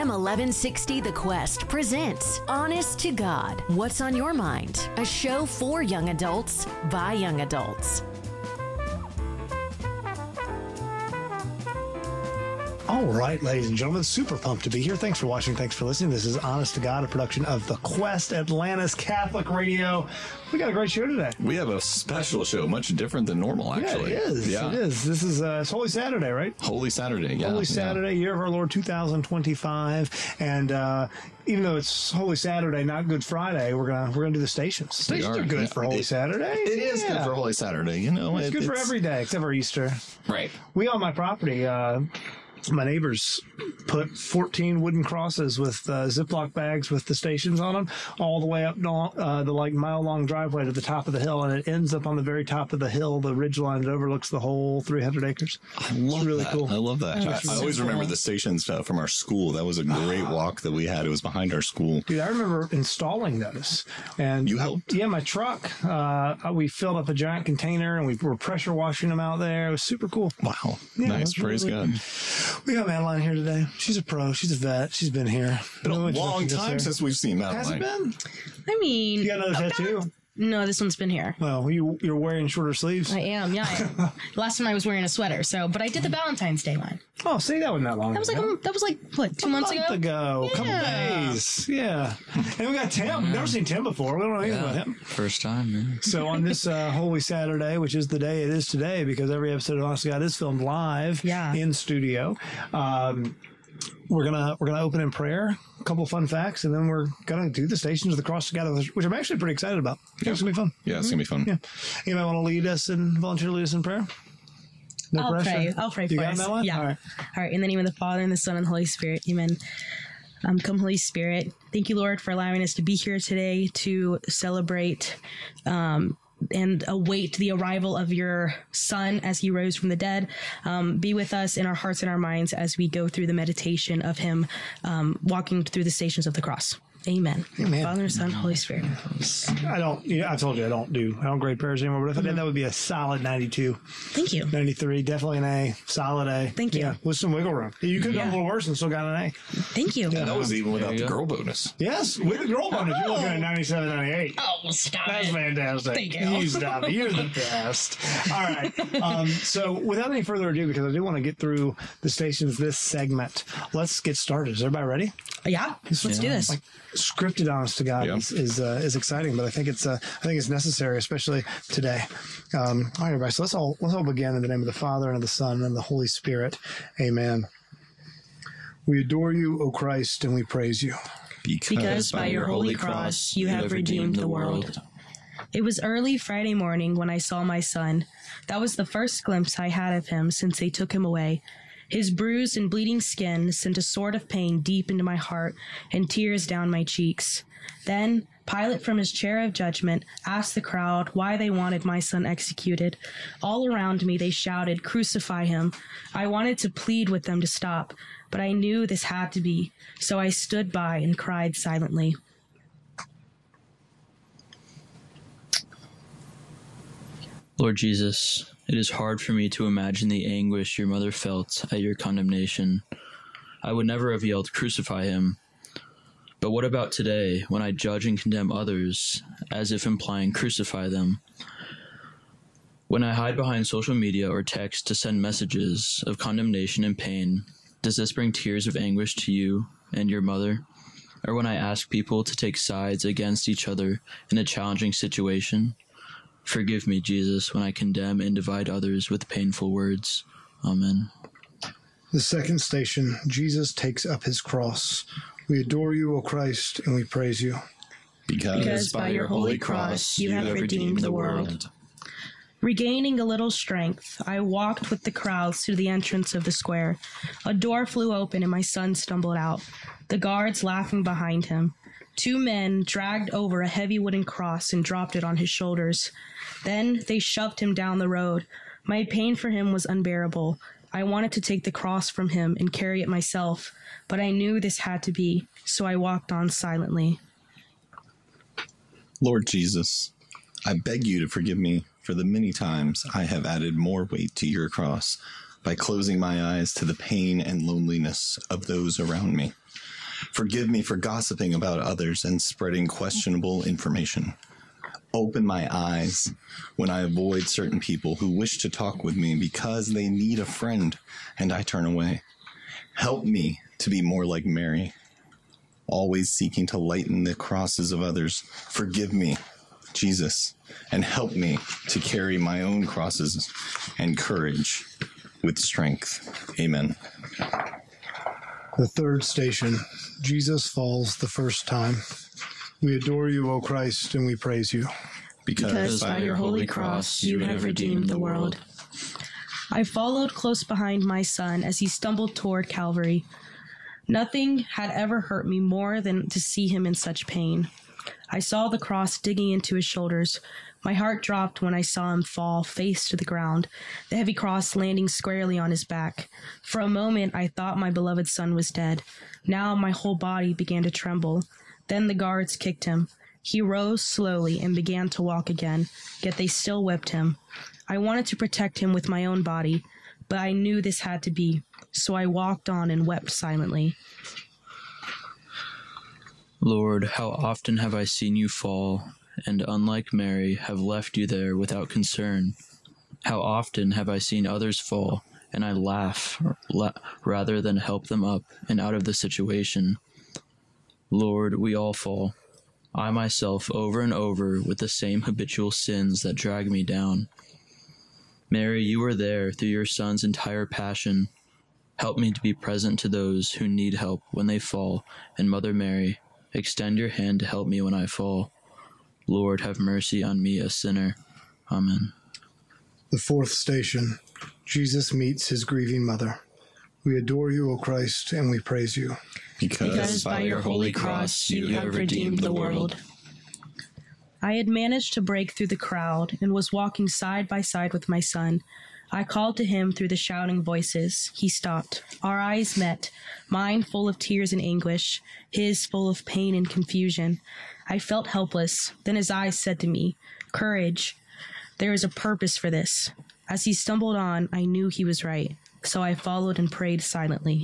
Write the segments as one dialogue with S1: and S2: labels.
S1: AM 1160 The Quest presents Honest to God. What's on your mind? A show for young adults by young adults.
S2: All right, ladies and gentlemen, super pumped to be here. Thanks for watching. Thanks for listening. This is Honest to God, a production of The Quest, Atlanta's Catholic Radio. We got a great show today.
S3: We have a special show, much different than normal, actually.
S2: Yeah, it is.
S3: Yeah.
S2: It is. This is it's Holy Saturday, right?
S3: Holy Saturday, yeah.
S2: Holy Saturday, year of our Lord 2025. And even though it's Holy Saturday, not Good Friday, we're gonna do the stations. Stations are good for Holy Saturday.
S3: It is good for Holy Saturday, you know.
S2: It's good for every day except for Easter.
S3: Right.
S2: We on my property, my neighbors put 14 wooden crosses with Ziploc bags with the stations on them all the way up the mile-long driveway to the top of the hill, and it ends up on the very top of the hill, the ridgeline that overlooks the whole 300 acres.
S3: I love
S2: really
S3: that.
S2: Cool.
S3: I love that. I always remember the stations from our school. That was a great walk that we had. It was behind our school.
S2: Dude, I remember installing those. And
S3: you helped?
S2: Yeah, my truck. We filled up a giant container, and we were pressure washing them out there. It was super cool.
S3: Wow.
S2: Yeah,
S3: nice. Praise God.
S2: We got Madeline here today. She's a pro. She's a vet. She's been here.
S3: Been a long time since we've seen Madeline.
S2: Has it been?
S4: I mean...
S2: You got another tattoo?
S4: No, this one's been here.
S2: Well, you're wearing shorter sleeves?
S4: I am, yeah. I am. Last time I was wearing a sweater, but I did the Valentine's Day one.
S2: Oh, see, that wasn't that long ago.
S4: That was like, what, 2 months ago?
S2: A couple days. Yeah. And we got Tim. We've never seen Tim before. We don't know anything about him.
S5: First time, man. So
S2: on this Holy Saturday, which is the day it is today, because every episode of Honest to God is filmed live in studio, we're gonna open in prayer, a couple of fun facts, and then we're gonna do the Stations of the Cross together, which I'm actually pretty excited about. It's gonna be fun.
S3: Yeah, it's gonna be fun.
S2: Yeah. Anybody want to volunteer to lead us in prayer? No pressure?
S4: I'll pray
S2: you
S4: for
S2: got
S4: us.
S2: That
S4: yeah.
S2: All
S4: right. In the name of the Father, and the Son, and the Holy Spirit. Amen. Come, Holy Spirit. Thank you, Lord, for allowing us to be here today to celebrate and await the arrival of your Son as he rose from the dead. Be with us in our hearts and our minds as we go through the meditation of him walking through the Stations of the Cross. Amen.
S2: Amen.
S4: Father, Son, Holy Spirit.
S2: I told you I don't grade prayers anymore, but if I did, that would be a solid 92.
S4: Thank you.
S2: 93, definitely an A, solid A.
S4: Thank you.
S2: Yeah, with some wiggle room. You could have done a little worse and still got an A.
S4: Thank you.
S3: Yeah, that was even without the girl bonus.
S2: Yes, with the girl bonus, you're looking at 97, 98.
S4: Oh, stop
S2: That's
S4: it.
S2: fantastic.
S4: Thank you.
S2: You stop it. You're the best. All right. So without any further ado, because I do want to get through the stations this segment, let's get started. Is everybody ready?
S4: Yeah, let's do this.
S2: Scripted Honest to God is exciting, but I think it's necessary, especially today. All right, everybody. So let's all begin in the name of the Father and of the Son and of the Holy Spirit. Amen. We adore you, O Christ, and we praise you.
S4: Because by your holy cross you have redeemed the world. It was early Friday morning when I saw my son. That was the first glimpse I had of him since they took him away. His bruised and bleeding skin sent a sword of pain deep into my heart and tears down my cheeks. Then Pilate from his chair of judgment asked the crowd why they wanted my son executed. All around me they shouted, "Crucify him." I wanted to plead with them to stop, but I knew this had to be, so I stood by and cried silently.
S5: Lord Jesus, it is hard for me to imagine the anguish your mother felt at your condemnation. I would never have yelled, "Crucify him." But what about today, when I judge and condemn others, as if implying crucify them? When I hide behind social media or text to send messages of condemnation and pain, does this bring tears of anguish to you and your mother? Or when I ask people to take sides against each other in a challenging situation? Forgive me, Jesus, when I condemn and divide others with painful words. Amen.
S2: The second station, Jesus takes up his cross. We adore you, O Christ, and we praise you.
S4: Because by your holy cross you have redeemed the world. Regaining a little strength, I walked with the crowds to the entrance of the square. A door flew open and my son stumbled out, the guards laughing behind him. 2 men dragged over a heavy wooden cross and dropped it on his shoulders. Then they shoved him down the road. My pain for him was unbearable. I wanted to take the cross from him and carry it myself, but I knew this had to be, so I walked on silently.
S3: Lord Jesus, I beg you to forgive me for the many times I have added more weight to your cross by closing my eyes to the pain and loneliness of those around me. Forgive me for gossiping about others and spreading questionable information. Open my eyes when I avoid certain people who wish to talk with me because they need a friend and I turn away. Help me to be more like Mary, always seeking to lighten the crosses of others. Forgive me, Jesus, and help me to carry my own crosses and courage with strength. Amen.
S2: The third station, Jesus falls the first time. We adore you, O Christ, and we praise you.
S5: Because by your holy cross you have redeemed the world.
S4: I followed close behind my son as he stumbled toward Calvary. Nothing had ever hurt me more than to see him in such pain. I saw the cross digging into his shoulders. My heart dropped when I saw him fall face to the ground, the heavy cross landing squarely on his back. For a moment, I thought my beloved son was dead. Now my whole body began to tremble. Then the guards kicked him. He rose slowly and began to walk again, yet they still whipped him. I wanted to protect him with my own body, but I knew this had to be, so I walked on and wept silently.
S5: Lord, how often have I seen you fall, and unlike Mary, have left you there without concern? How often have I seen others fall, and I laugh rather than help them up and out of the situation? Lord, we all fall. I myself over and over with the same habitual sins that drag me down. Mary, you were there through your Son's entire passion. Help me to be present to those who need help when they fall, and Mother Mary, extend your hand to help me when I fall. Lord, have mercy on me, a sinner. Amen.
S2: The fourth station, Jesus meets his grieving mother. We adore you, O Christ, and we praise you.
S5: Because by your holy cross you have redeemed the world.
S4: I had managed to break through the crowd and was walking side by side with my son. I called to him through the shouting voices. He stopped. Our eyes met, mine full of tears and anguish, his full of pain and confusion. I felt helpless. Then his eyes said to me, "Courage. There is a purpose for this." As he stumbled on, I knew he was right, so I followed and prayed silently.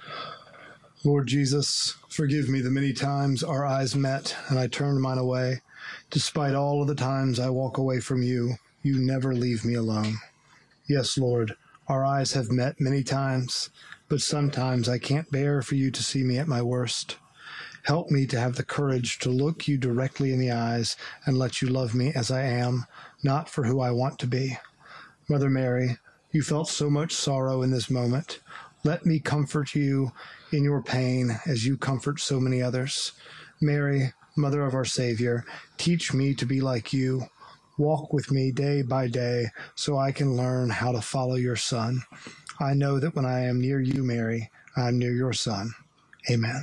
S2: Lord Jesus, forgive me the many times our eyes met and I turned mine away. Despite all of the times I walk away from you, you never leave me alone. Yes, Lord, our eyes have met many times, but sometimes I can't bear for you to see me at my worst. Help me to have the courage to look you directly in the eyes and let you love me as I am, not for who I want to be. Mother Mary, you felt so much sorrow in this moment. Let me comfort you in your pain as you comfort so many others. Mary, Mother of our Savior, teach me to be like you. Walk with me day by day so I can learn how to follow your Son. I know that when I am near you, Mary, I am near your Son. Amen.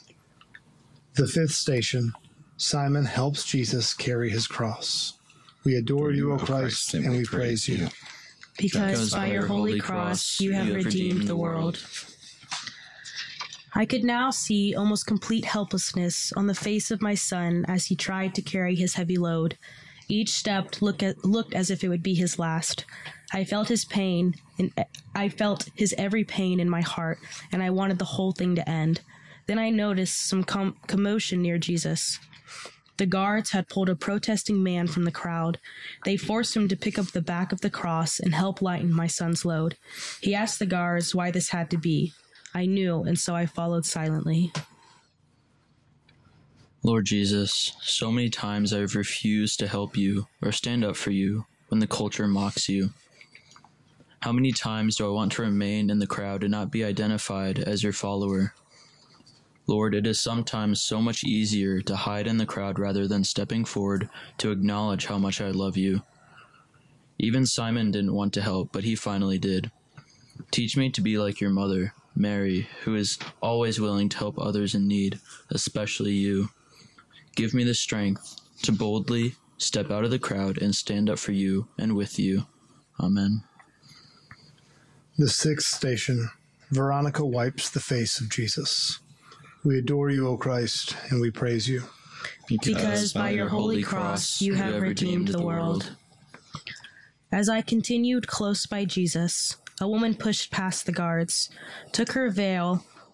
S2: The fifth station, Simon helps Jesus carry his cross. We adore you, O Christ, and we praise you.
S4: Because by your holy cross you have redeemed the world. I could now see almost complete helplessness on the face of my son as he tried to carry his heavy load. Each step looked as if it would be his last. I felt his pain, and I felt his every pain in my heart, and I wanted the whole thing to end. Then I noticed some commotion near Jesus. The guards had pulled a protesting man from the crowd. They forced him to pick up the back of the cross and help lighten my son's load. He asked the guards why this had to be. I knew, and so I followed silently.
S5: Lord Jesus, so many times I have refused to help you or stand up for you when the culture mocks you. How many times do I want to remain in the crowd and not be identified as your follower? Lord, it is sometimes so much easier to hide in the crowd rather than stepping forward to acknowledge how much I love you. Even Simon didn't want to help, but he finally did. Teach me to be like your mother, Mary, who is always willing to help others in need, especially you. Give me the strength to boldly step out of the crowd and stand up for you and with you. Amen.
S2: The sixth station, Veronica wipes the face of Jesus. We adore you, O Christ, and we praise you.
S4: Because by your holy cross you have redeemed the world. As I continued close by Jesus, a woman pushed past the guards, took her veil,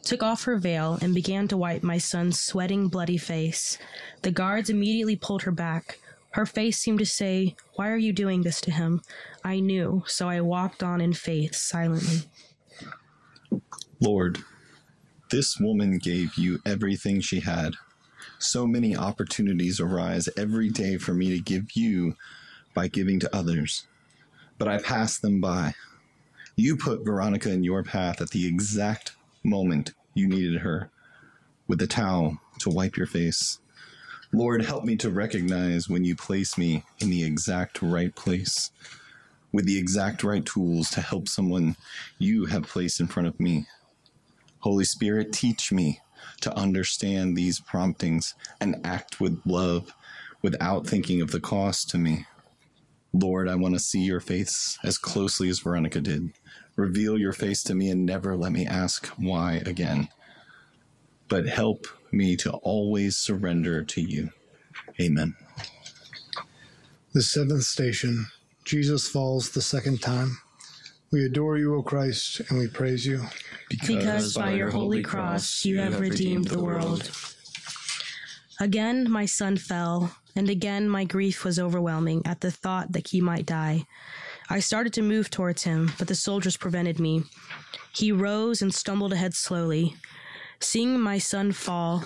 S4: took off her veil and began to wipe my son's sweating, bloody face. The guards immediately pulled her back. Her face seemed to say, "Why are you doing this to him?" I knew, so I walked on in faith, silently.
S3: Lord, this woman gave you everything she had. So many opportunities arise every day for me to give you by giving to others, but I passed them by. You put Veronica in your path at the exact moment you needed her, with a towel to wipe your face. Lord, help me to recognize when you place me in the exact right place, with the exact right tools to help someone you have placed in front of me. Holy Spirit, teach me to understand these promptings and act with love without thinking of the cost to me. Lord, I want to see your face as closely as Veronica did. Reveal your face to me and never let me ask why again. But help me to always surrender to you. Amen.
S2: The seventh station, Jesus falls the second time. We adore you, O Christ, and we praise you.
S4: Because by your holy cross you have redeemed the world. Again my son fell, and again my grief was overwhelming at the thought that he might die. I started to move towards him, but the soldiers prevented me. He rose and stumbled ahead slowly. Seeing my son fall,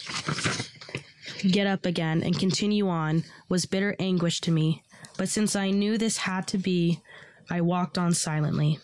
S4: get up again, and continue on was bitter anguish to me. But since I knew this had to be, I walked on silently.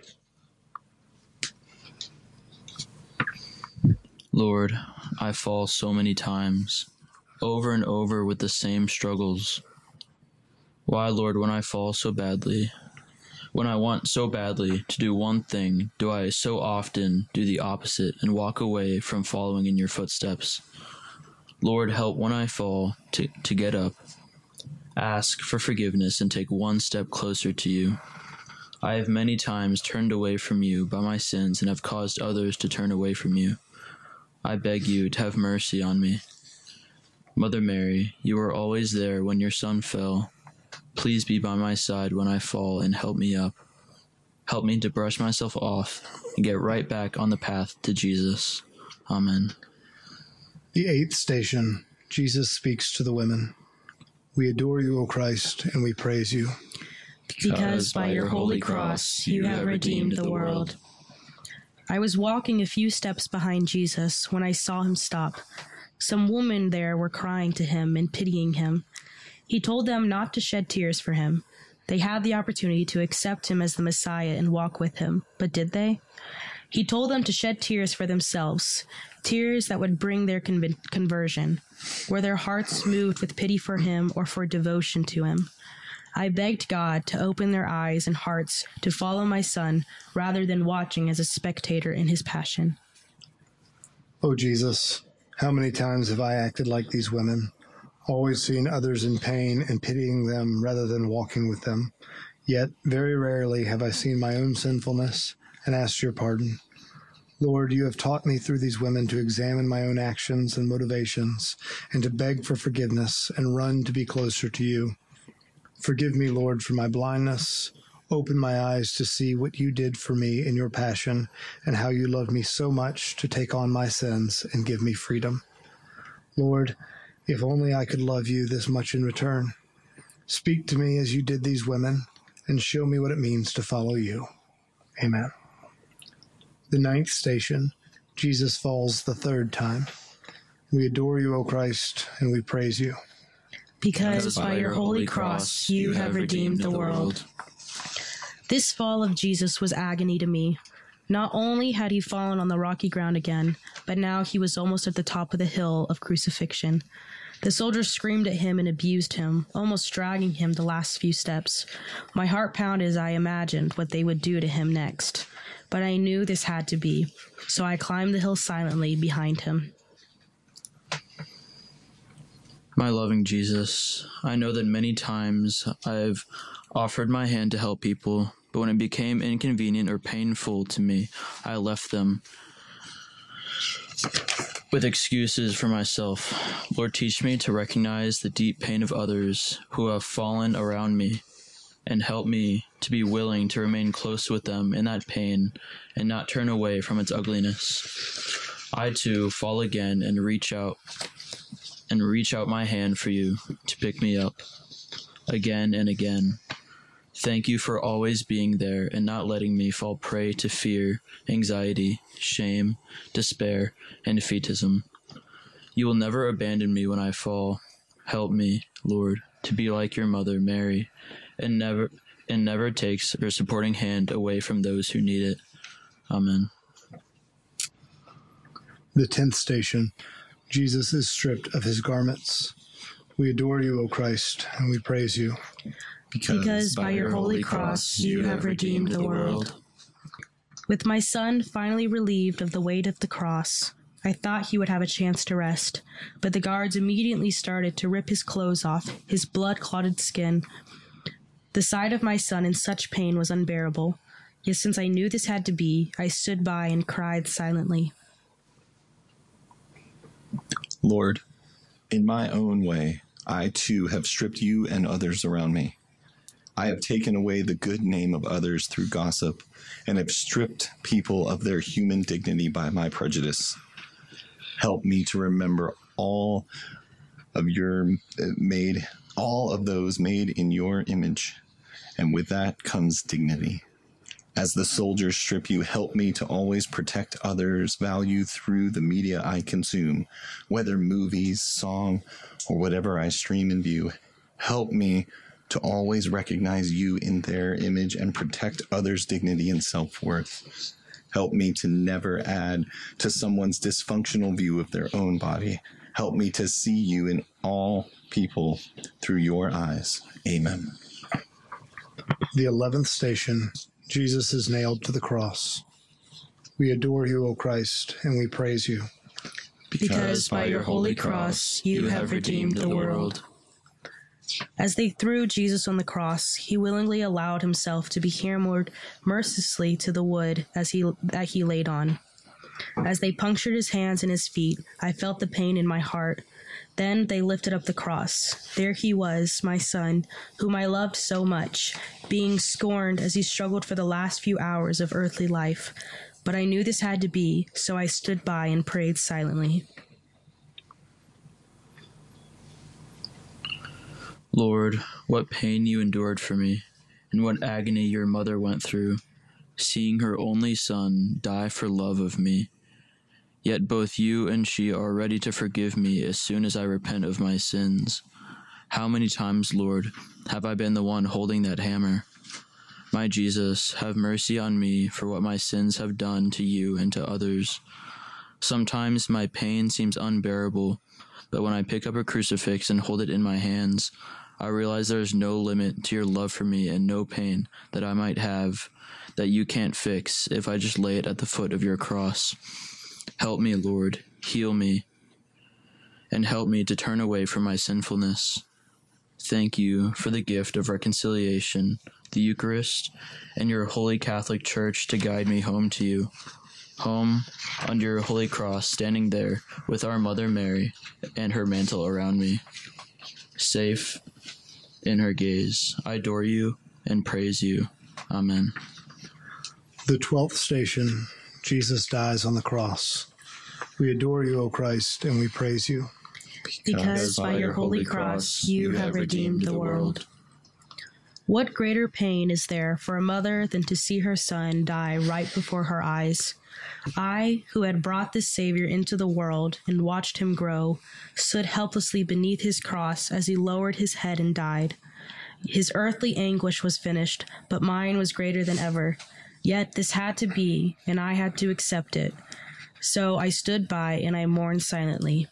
S5: Lord, I fall so many times, over and over with the same struggles. Why, Lord, when I fall so badly, when I want so badly to do one thing, do I so often do the opposite and walk away from following in your footsteps? Lord, help when I fall to get up, ask for forgiveness, and take one step closer to you. I have many times turned away from you by my sins and have caused others to turn away from you. I beg you to have mercy on me. Mother Mary, you were always there when your son fell. Please be by my side when I fall and help me up. Help me to brush myself off and get right back on the path to Jesus. Amen.
S2: The eighth station, Jesus speaks to the women. We adore you, O Christ, and we praise you.
S4: Because by your holy cross you have redeemed the world. I was walking a few steps behind Jesus when I saw him stop. Some women there were crying to him and pitying him. He told them not to shed tears for him. They had the opportunity to accept him as the Messiah and walk with him, but did they? He told them to shed tears for themselves, tears that would bring their conversion. Were their hearts moved with pity for him or for devotion to him? I begged God to open their eyes and hearts to follow my son rather than watching as a spectator in his passion.
S2: O Jesus, how many times have I acted like these women, always seeing others in pain and pitying them rather than walking with them? Yet very rarely have I seen my own sinfulness and asked your pardon. Lord, you have taught me through these women to examine my own actions and motivations and to beg for forgiveness and run to be closer to you. Forgive me, Lord, for my blindness. Open my eyes to see what you did for me in your passion and how you loved me so much to take on my sins and give me freedom. Lord, if only I could love you this much in return. Speak to me as you did these women and show me what it means to follow you. Amen. The ninth station, Jesus falls the third time. We adore you, O Christ, and we praise you.
S4: Because by your holy cross you have redeemed the world. This fall of Jesus was agony to me. Not only had he fallen on the rocky ground again, but now he was almost at the top of the hill of crucifixion. The soldiers screamed at him and abused him, almost dragging him the last few steps. My heart pounded as I imagined what they would do to him next. But I knew this had to be, so I climbed the hill silently behind him.
S5: My loving Jesus, I know that many times I've offered my hand to help people, but when it became inconvenient or painful to me, I left them with excuses for myself. Lord, teach me to recognize the deep pain of others who have fallen around me and help me to be willing to remain close with them in that pain and not turn away from its ugliness. I too fall again and reach out my hand for you to pick me up again and again. Thank you for always being there and not letting me fall prey to fear, anxiety, shame, despair, and defeatism. You will never abandon me when I fall. Help me, Lord, to be like your mother, Mary, and never takes your supporting hand away from those who need it. Amen.
S2: The 10th station. Jesus is stripped of his garments. We adore you, O Christ, and we praise you.
S4: Because by your holy cross you have redeemed the world. With my son finally relieved of the weight of the cross, I thought he would have a chance to rest, but the guards immediately started to rip his clothes off, his blood-clotted skin. The sight of my son in such pain was unbearable, yet since I knew this had to be, I stood by and cried silently.
S3: Lord, in my own way, I too have stripped you and others around me. I have taken away the good name of others through gossip and have stripped people of their human dignity by my prejudice. Help me to remember all of those made in your image, and with that comes dignity. As the soldiers strip you, help me to always protect others' value through the media I consume, whether movies, song, or whatever I stream and view. Help me to always recognize you in their image and protect others' dignity and self-worth. Help me to never add to someone's dysfunctional view of their own body. Help me to see you in all people through your eyes. Amen.
S2: The 11th station. Jesus is nailed to the cross. We adore you, O Christ, and we praise you.
S4: Because by your holy cross you have redeemed the world. As they threw Jesus on the cross, he willingly allowed himself to be hammered mercilessly to the wood that he laid on. As they punctured his hands and his feet, I felt the pain in my heart. Then they lifted up the cross. There he was, my son, whom I loved so much, being scorned as he struggled for the last few hours of earthly life. But I knew this had to be, so I stood by and prayed silently.
S5: Lord, what pain you endured for me, and what agony your mother went through, seeing her only son die for love of me. Yet both you and she are ready to forgive me as soon as I repent of my sins. How many times, Lord, have I been the one holding that hammer? My Jesus, have mercy on me for what my sins have done to you and to others. Sometimes my pain seems unbearable, but when I pick up a crucifix and hold it in my hands, I realize there is no limit to your love for me and no pain that I might have that you can't fix if I just lay it at the foot of your cross. Help me, Lord, heal me, and help me to turn away from my sinfulness. Thank you for the gift of reconciliation, the Eucharist, and your Holy Catholic Church to guide me home to you. Home under your holy cross, standing there with our Mother Mary and her mantle around me. Safe in her gaze, I adore you and praise you. Amen.
S2: The 12th station. Jesus dies on the cross. We adore you, O Christ, and we praise you.
S4: Because by your holy cross you have redeemed the world. What greater pain is there for a mother than to see her son die right before her eyes? I, who had brought this Savior into the world and watched him grow, stood helplessly beneath his cross as he lowered his head and died. His earthly anguish was finished, but mine was greater than ever. Yet this had to be, and I had to accept it. So I stood by and I mourned silently.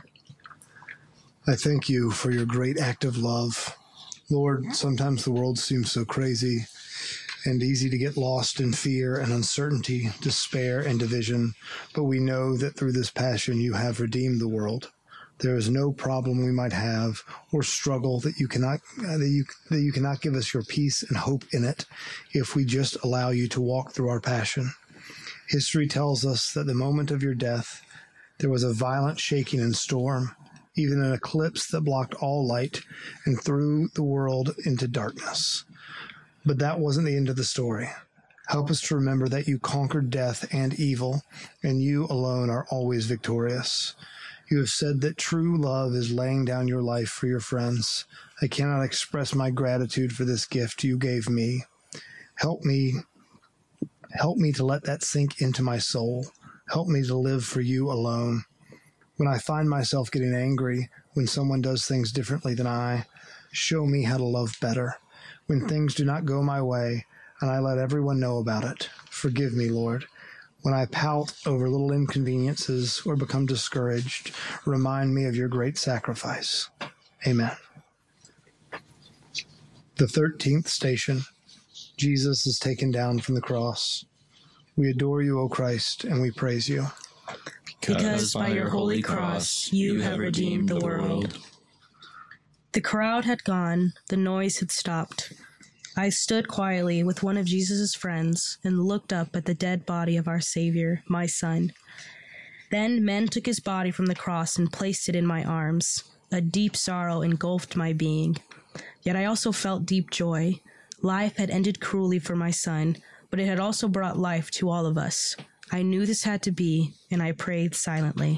S2: I thank you for your great act of love. Lord, sometimes the world seems so crazy and easy to get lost in fear and uncertainty, despair and division, but we know that through this passion you have redeemed the world. There is no problem we might have or struggle that you cannot give us your peace and hope in it if we just allow you to walk through our passion. History tells us that the moment of your death, there was a violent shaking and storm, even an eclipse that blocked all light and threw the world into darkness. But that wasn't the end of the story. Help us to remember that you conquered death and evil, and you alone are always victorious. You have said that true love is laying down your life for your friends. I cannot express my gratitude for this gift you gave me. Help me to let that sink into my soul. Help me to live for you alone. When I find myself getting angry when someone does things differently than I, show me how to love better. When things do not go my way, and I let everyone know about it, forgive me, Lord. When I pout over little inconveniences or become discouraged, remind me of your great sacrifice. Amen. The 13th station, Jesus is taken down from the cross. We adore you, O Christ, and we praise you.
S4: Because by your holy cross you have redeemed the world. The crowd had gone, the noise had stopped. I stood quietly with one of Jesus' friends and looked up at the dead body of our Savior, my son. Then men took his body from the cross and placed it in my arms. A deep sorrow engulfed my being. Yet I also felt deep joy. Life had ended cruelly for my son, but it had also brought life to all of us. I knew this had to be, and I prayed silently.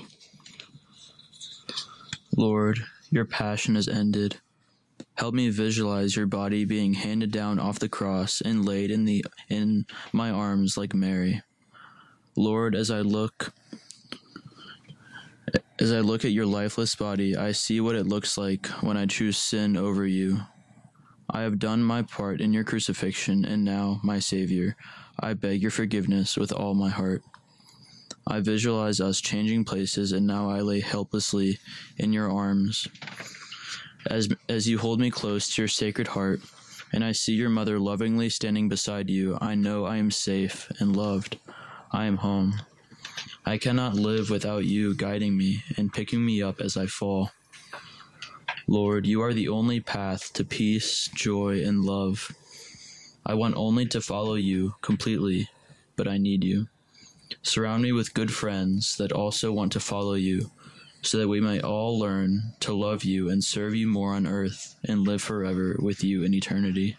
S5: Lord, your passion has ended. Help me visualize your body being handed down off the cross and laid in my arms like Mary. Lord, as I look at your lifeless body, I see what it looks like when I choose sin over you. I have done my part in your crucifixion, and now, my Savior, I beg your forgiveness with all my heart. I visualize us changing places, and now I lay helplessly in your arms. As you hold me close to your sacred heart, and I see your mother lovingly standing beside you, I know I am safe and loved. I am home. I cannot live without you guiding me and picking me up as I fall. Lord, you are the only path to peace, joy, and love. I want only to follow you completely, but I need you. Surround me with good friends that also want to follow you, so that we might all learn to love you and serve you more on earth and live forever with you in eternity.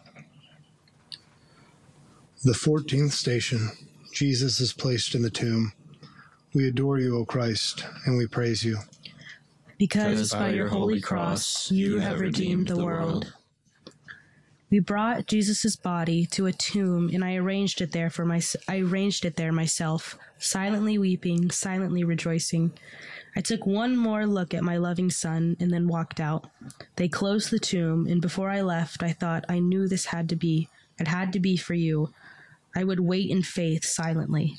S2: The 14th station, Jesus is placed in the tomb. We adore you, O Christ, and we praise you.
S4: Because by your holy cross you have redeemed the world. We brought Jesus' body to a tomb, and I arranged it there myself, silently weeping, silently rejoicing. I took one more look at my loving son and then walked out. They closed the tomb, and before I left, I thought I knew this had to be. It had to be for you. I would wait in faith silently.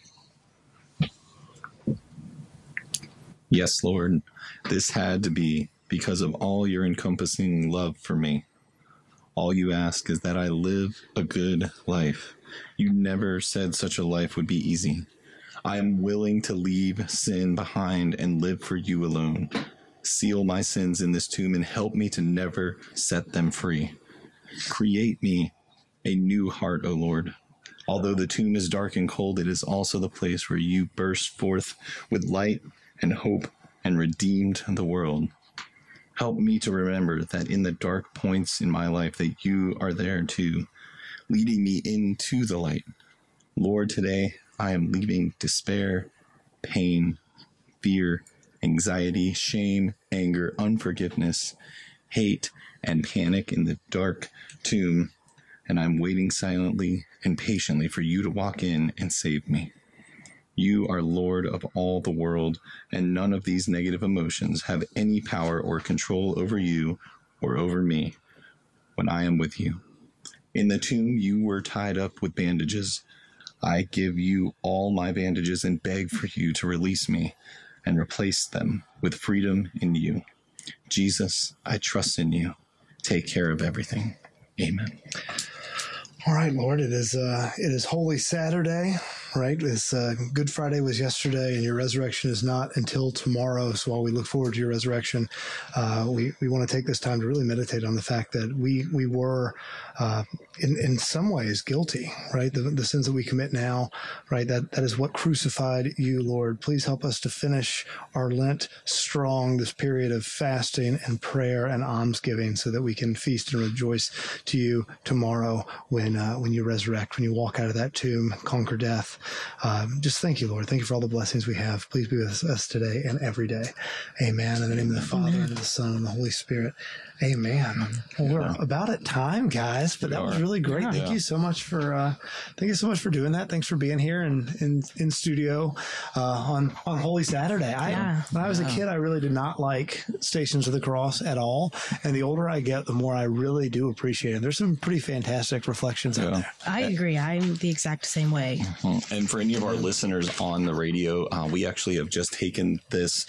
S3: Yes, Lord, this had to be because of all your encompassing love for me. All you ask is that I live a good life. You never said such a life would be easy. I am willing to leave sin behind and live for you alone. Seal my sins in this tomb and help me to never set them free. Create me a new heart, O Lord. Although the tomb is dark and cold, it is also the place where you burst forth with light and hope and redeemed the world. Help me to remember that in the dark points in my life that you are there too, leading me into the light. Lord, today I am leaving despair, pain, fear, anxiety, shame, anger, unforgiveness, hate, and panic in the dark tomb, and I'm waiting silently and patiently for you to walk in and save me. You are Lord of all the world, and none of these negative emotions have any power or control over you or over me when I am with you. In the tomb, you were tied up with bandages. I give you all my bandages and beg for you to release me and replace them with freedom in you. Jesus, I trust in you. Take care of everything. Amen.
S2: All right, Lord, it is Holy Saturday. right? It's Good Friday was yesterday, and your resurrection is not until tomorrow. So while we look forward to your resurrection, we want to take this time to really meditate on the fact that we were in some ways guilty, right? The sins that we commit now, right? That is what crucified you, Lord. Please help us to finish our Lent strong, this period of fasting and prayer and almsgiving, so that we can feast and rejoice to you tomorrow when you resurrect, when you walk out of that tomb, conquer death. Just thank you, Lord. Thank you for all the blessings we have. Please be with us today and every day. Amen. In the name of the Father, and of the Son, and the Holy Spirit. Amen. Well, we're about at time, guys, but that was really great. Thank you so much for doing that. Thanks for being here in studio on Holy Saturday. When I was a kid, I really did not like Stations of the Cross at all, and the older I get, the more I really do appreciate it. There's some pretty fantastic reflections out there.
S4: I agree. I'm the exact same way.
S3: And for any of our listeners on the radio, we actually have just taken this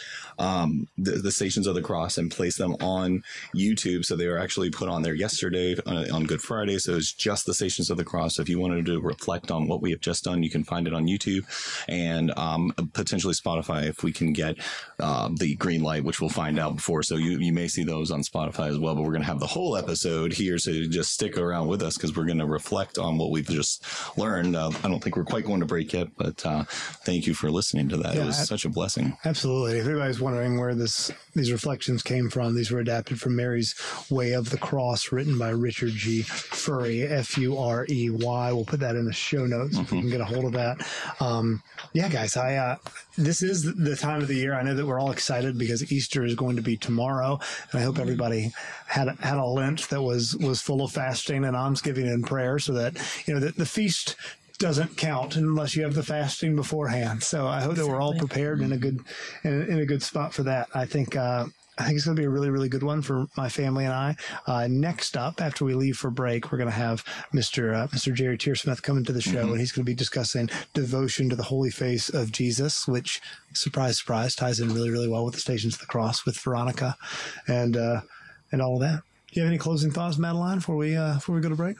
S3: the Stations of the Cross and placed them on YouTube. So they were actually put on there yesterday on Good Friday. So it's just the Stations of the Cross. So if you wanted to reflect on what we have just done, you can find it on YouTube and potentially Spotify if we can get the green light, which we'll find out before. So you may see those on Spotify as well. But we're going to have the whole episode here. So just stick around with us because we're going to reflect on what we've just learned. I don't think we're quite going to break yet, but thank you for listening to that. It was such a blessing.
S2: Absolutely. If anybody's wondering where these reflections came from, these were adapted from Mary's Way of the Cross, written by Richard G. Furey, Furey. We'll put that in the show notes if you can get a hold of that. Guys, this is the time of the year. I know that we're all excited because Easter is going to be tomorrow, and I hope everybody had a Lent that was full of fasting and almsgiving and prayer, so that the feast doesn't count unless you have the fasting beforehand. So I hope that we're all prepared in a good spot for that. I think it's going to be a really, really good one for my family and I. Next up, after we leave for break, we're going to have Mr. Jerry Tearsmith come into the show, and he's going to be discussing devotion to the Holy Face of Jesus, which, surprise, surprise, ties in really, really well with the Stations of the Cross with Veronica and all of that. Do you have any closing thoughts, Madeline, before we go to break?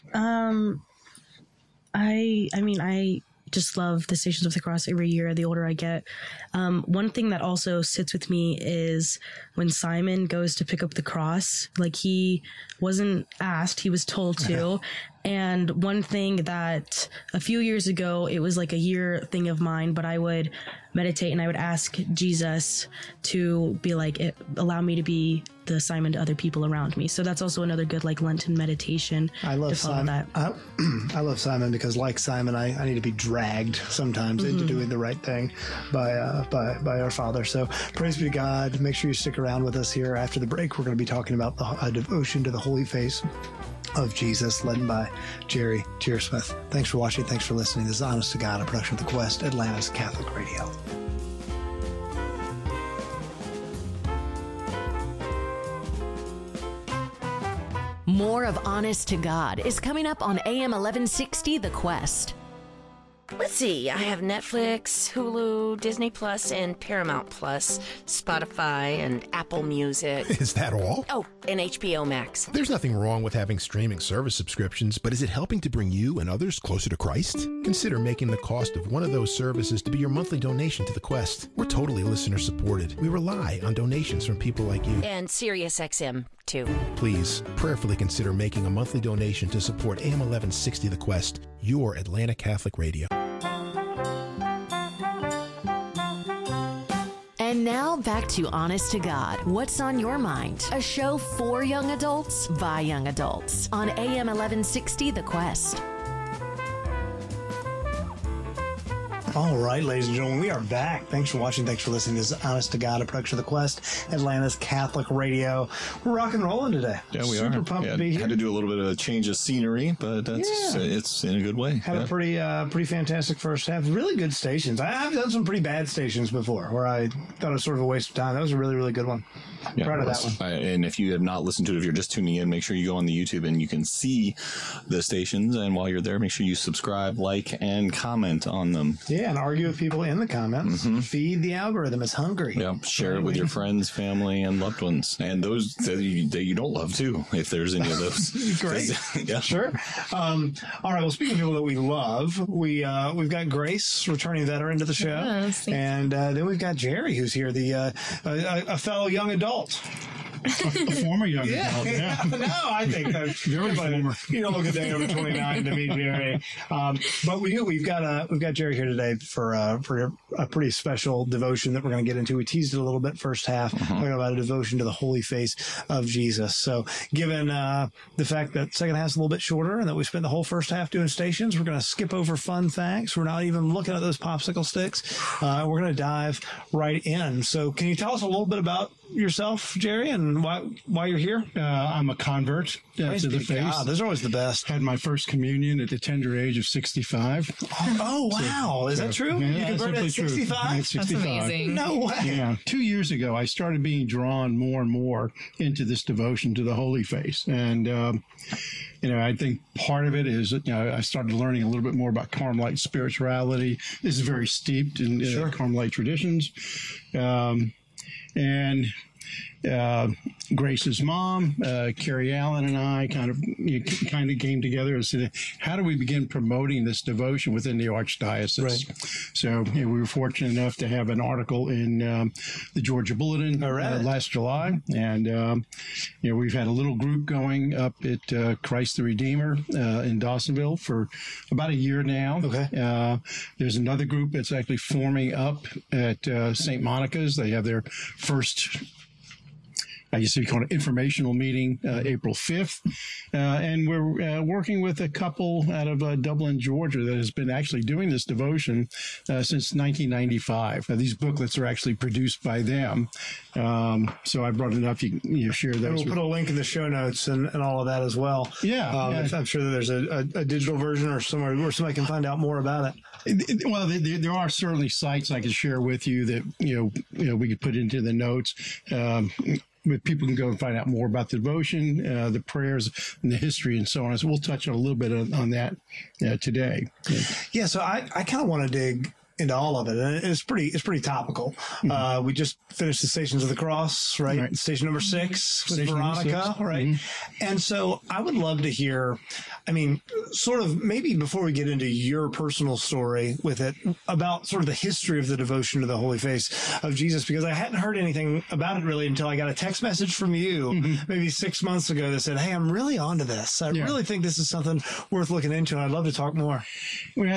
S4: I just love the Stations of the Cross every year, the older I get. One thing that also sits with me is when Simon goes to pick up the cross, like he wasn't asked, he was told to. And one thing that a few years ago, it was like a year thing of mine, but I would meditate and I would ask Jesus to be like, allow me to be the Simon to other people around me. So that's also another good like Lenten meditation.
S2: I love Simon. I love Simon because like Simon, I need to be dragged sometimes into doing the right thing by our Father. So praise be to God. Make sure you stick around with us here after the break. We're going to be talking about the devotion to the Holy Face of Jesus, led by Jerry Tearsmith. Thanks for watching. Thanks for listening. This is Honest to God, a production of The Quest, Atlanta's Catholic Radio.
S1: More of Honest to God is coming up on AM 1160 The Quest.
S6: Let's see, I have Netflix, Hulu, Disney Plus, and Paramount Plus, Spotify, and Apple Music.
S7: Is that all?
S6: Oh, and HBO Max.
S7: There's nothing wrong with having streaming service subscriptions, but is it helping to bring you and others closer to Christ? Consider making the cost of one of those services to be your monthly donation to the Quest. We're totally listener supported. We rely on donations from people like you.
S6: And SiriusXM, too.
S7: Please, prayerfully consider making a monthly donation to support AM 1160 The Quest, your Atlanta Catholic Radio.
S1: And now back to Honest to God. What's on your mind? A show for young adults by young adults on AM 1160 The Quest.
S2: All right, ladies and gentlemen, we are back. Thanks for watching. Thanks for listening. This is Honest to God, a production of The Quest, Atlanta's Catholic Radio. We're rock and rolling today.
S3: Yeah, we
S2: Super
S3: are.
S2: pumped to be here.
S3: Had to do a little bit of a change of scenery, but it's in a good way.
S2: Had a pretty fantastic first half. Really good stations. I've done some pretty bad stations before where I thought it was sort of a waste of time. That was a really, really good one. Proud of that one.
S3: And if you have not listened to it, if you're just tuning in, make sure you go on the YouTube and you can see the stations. And while you're there, make sure you subscribe, like, and comment on them.
S2: Yeah. Yeah, and argue with people in the comments. Feed the algorithm. It's hungry.
S3: Yeah, share it with your friends, family, and loved ones, and those that you don't love too, if there's any of those.
S2: Great.
S3: Yeah.
S2: Sure. All right. Well, speaking of people that we love, we've got Grace, returning veteran to the show, and then we've got Jerry, who's here, a fellow young adult.
S8: A former young adult, yeah.
S2: No, I think that's
S8: very former.
S2: You don't look a day over 29 to me, Jerry. But we've got Jerry here today for a pretty special devotion that we're going to get into. We teased it a little bit first half, talking about a devotion to the holy face of Jesus. So, given the fact that second half's a little bit shorter and that we spent the whole first half doing stations, we're going to skip over fun facts. We're not even looking at those popsicle sticks. We're going to dive right in. So, can you tell us a little bit about yourself, Jerry, and why you're here?
S8: I'm a convert to the faith.
S2: God, those are always the best.
S8: Had my first communion at the tender age of 65.
S2: Oh, wow. Is that true?
S8: Yeah,
S2: You converted at 65?
S8: At 65.
S9: That's amazing.
S2: No way.
S8: Yeah. 2 years ago, I started being drawn more and more into this devotion to the Holy Face. And, I think part of it is, I started learning a little bit more about Carmelite spirituality. This is very steeped in Carmelite traditions. And Grace's mom, Carrie Allen, and I kind of came together and said, how do we begin promoting this devotion within the Archdiocese? Right. So we were fortunate enough to have an article in the Georgia Bulletin last July. And, we've had a little group going up at Christ the Redeemer in Dawsonville for about a year now. Okay. There's another group that's actually forming up at St. Monica's. They have their first, I guess you call it, informational meeting April 5th. And we're working with a couple out of Dublin, Georgia, that has been actually doing this devotion since 1995. These booklets are actually produced by them. So I brought it up. You share those.
S2: And we'll put a link in the show notes and all of that as well.
S8: Yeah.
S2: I'm sure that there's a digital version or somewhere where somebody can find out more about it.
S8: Well, there are certainly sites I can share with you that, we could put into the notes. But people can go and find out more about the devotion, the prayers, and the history, and so on. So we'll touch on a little bit on that today.
S2: Yeah. So I kind of want to dig into all of it, and it's pretty topical. We just finished the Stations of the Cross, right? Station number 6 with Veronica, right? And so I would love to hear, sort of maybe before we get into your personal story with it, about sort of the history of the devotion to the Holy Face of Jesus, because I hadn't heard anything about it really until I got a text message from you maybe 6 months ago that said, hey, I'm really onto this. I really think this is something worth looking into, and I'd love to talk more.
S8: Well,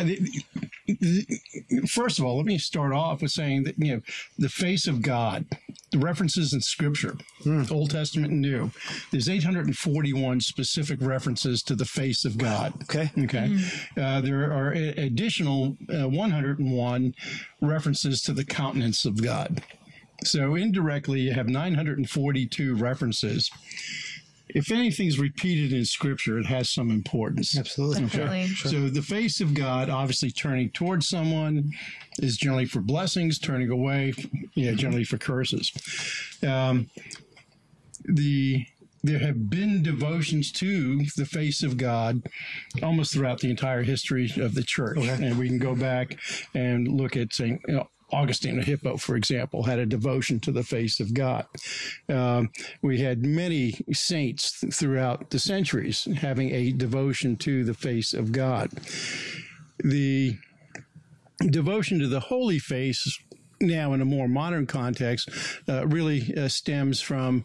S8: first of all, let me start off with saying that, the face of God, the references in Scripture, Old Testament and New, there's 841 specific references to the face of God. Okay. There are additional 101 references to the countenance of God. So indirectly, you have 942 references. If anything's repeated in Scripture, it has some importance.
S2: Absolutely.
S9: Definitely.
S2: Sure.
S8: So the face of God, obviously turning towards someone, is generally for blessings, turning away, generally for curses. There have been devotions to the face of God almost throughout the entire history of the church. Okay. And we can go back and look at St. Augustine of Hippo, for example, had a devotion to the face of God. We had many saints throughout the centuries having a devotion to the face of God. The devotion to the holy face, now in a more modern context, really stems from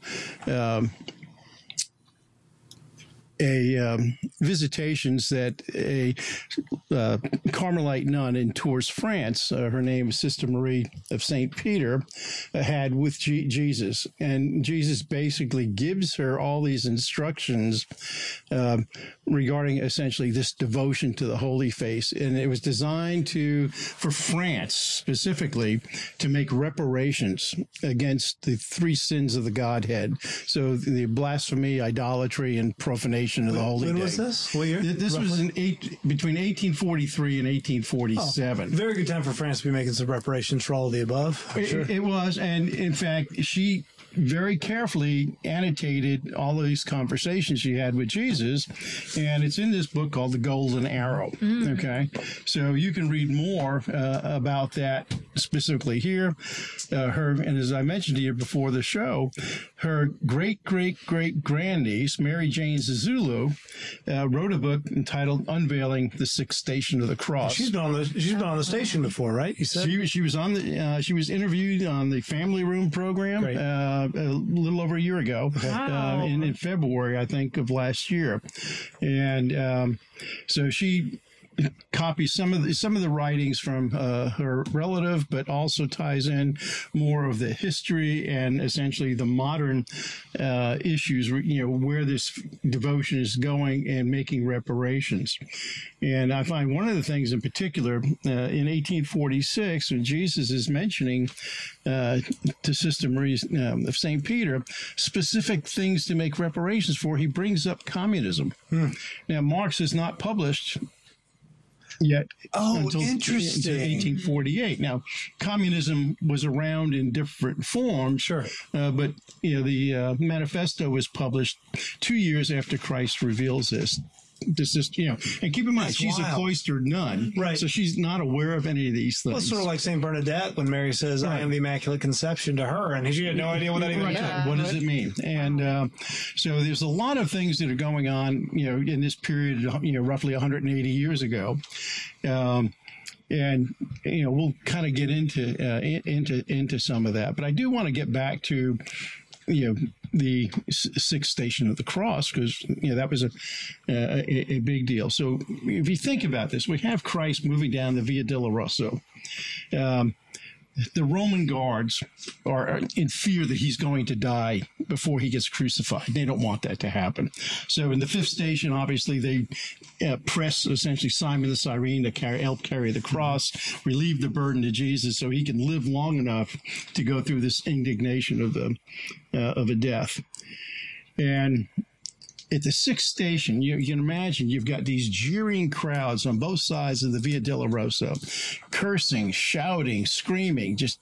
S8: visitations that a Carmelite nun in Tours, France, her name is Sister Marie of St. Peter, had with Jesus. And Jesus basically gives her all these instructions regarding essentially this devotion to the Holy Face. And it was designed for France specifically, to make reparations against the 3 sins of the Godhead. So the blasphemy, idolatry, and profanation of the Holy Day.
S2: When was this? What year?
S8: This was between 1843 and 1847.
S2: Very good time for France to be making some reparations for all of the above.
S8: It was, and in fact, she very carefully annotated all of these conversations she had with Jesus, and it's in this book called The Golden Arrow. Okay, so you can read more about that specifically here. And as I mentioned to you before the show, her great-great-great-grandniece, Mary Jane Zulu, wrote a book entitled "Unveiling the Sixth Station of the Cross."
S2: She's been on the station before, right? You said
S8: she was on the she was interviewed on the Family Room program a little over a year ago, in February, I think, of last year, and so she copies some of the writings from her relative, but also ties in more of the history and essentially the modern issues, where this devotion is going and making reparations. And I find one of the things in particular, in 1846, when Jesus is mentioning to Sister Marie of St. Peter specific things to make reparations for, he brings up communism. Now, Marx is not published yet until 1848. Now, communism was around in different forms, but the manifesto was published 2 years after Christ reveals this. And keep in mind, she's a cloistered nun, right? So she's not aware of any of these things.
S2: Well, it's sort of like Saint Bernadette when Mary says, "I am the Immaculate Conception" to her, and she had no idea what that even meant.
S8: What does it mean? And so there's a lot of things that are going on, in this period, roughly 180 years ago. And we'll kind of get into some of that, but I do want to get back to the Sixth Station of the Cross, because that was a big deal. So if you think about this, we have Christ moving down the Via Dolorosa. The Roman guards are in fear that he's going to die before he gets crucified. They don't want that to happen. So in the fifth station, obviously, they press essentially Simon the Cyrene to help carry the cross, relieve the burden to Jesus so he can live long enough to go through this indignation of a death. And at the sixth station, you can imagine you've got these jeering crowds on both sides of the Via Dolorosa, cursing, shouting, screaming, just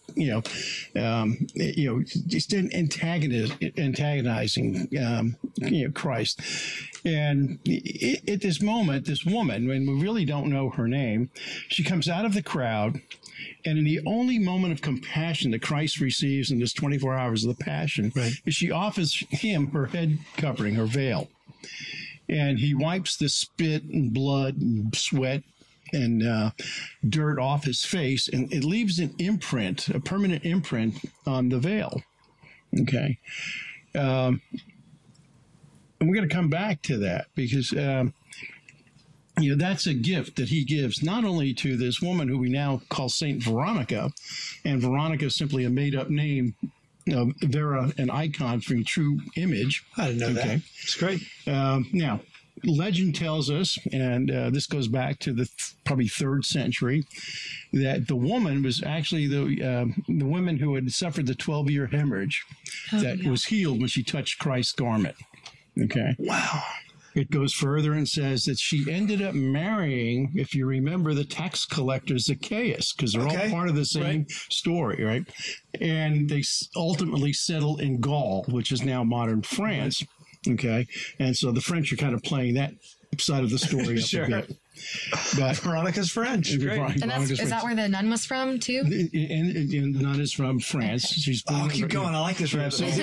S8: antagonizing Christ. And at this moment, this woman, when we really don't know her name, she comes out of the crowd. And in the only moment of compassion that Christ receives in this 24 hours of the Passion, is she offers him her head covering, her veil. And he wipes the spit and blood and sweat and dirt off his face, and it leaves an imprint, a permanent imprint on the veil. Okay. And we're going to come back to that because that's a gift that he gives not only to this woman who we now call Saint Veronica, and Veronica is simply a made-up name, Vera, an icon from True Image.
S2: I didn't know that. It's great.
S8: Now, legend tells us, and this goes back to the probably 3rd century, that the woman was actually the woman who had suffered the 12-year hemorrhage was healed when she touched Christ's garment. Okay.
S2: Wow.
S8: It goes further and says that she ended up marrying, if you remember, the tax collector Zacchaeus, because they're all part of the same story, right? And they ultimately settle in Gaul, which is now modern France. Okay. And so the French are kind of playing that side of the story up a bit. But
S2: Veronica's French.
S9: And is that where the nun was from, too?
S8: And the nun is from France. She's
S2: keep going. I like this.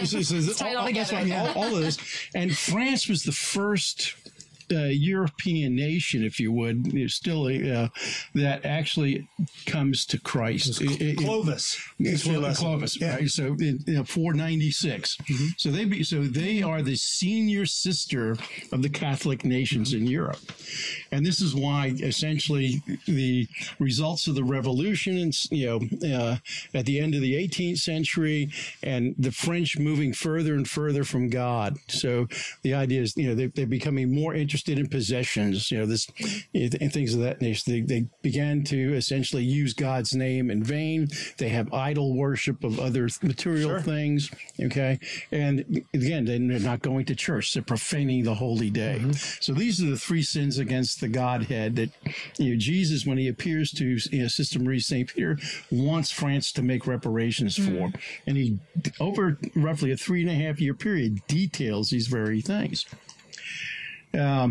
S8: All of this. And France was the first European nation, if you would, still that actually comes to Christ.
S2: Clovis.
S8: Clovis. Yeah. Right? So 496. So they are the senior sister of the Catholic nations in Europe, and this is why essentially the results of the revolution, at the end of the 18th century, and the French moving further and further from God. So the idea is, they're becoming more interested interested in possessions, and things of that nature. They began to essentially use God's name in vain. They have idol worship of other material things. Okay. And again, they're not going to church. They're profaning the holy day. So these are the three sins against the Godhead that, Jesus, when he appears to Sister Marie St. Peter, wants France to make reparations for. And he, over roughly a 3.5-year period, details these very things. Now,